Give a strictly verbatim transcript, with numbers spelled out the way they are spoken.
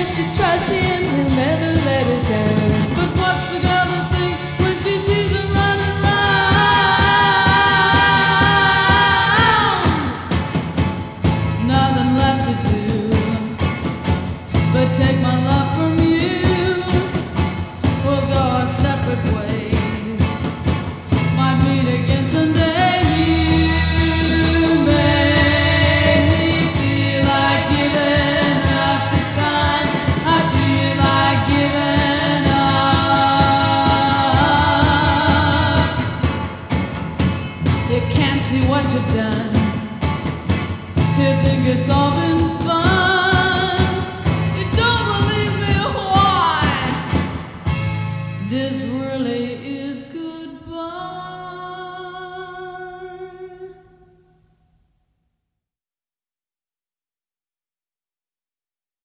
to trust him, he'll never let her down. But what's the girl to think when she sees him running round? Nothing left to do but take my love from you. We'll go our separate ways, might meet again someday. You make me feel like giving up this time. I feel like giving up. You can't see what you've done.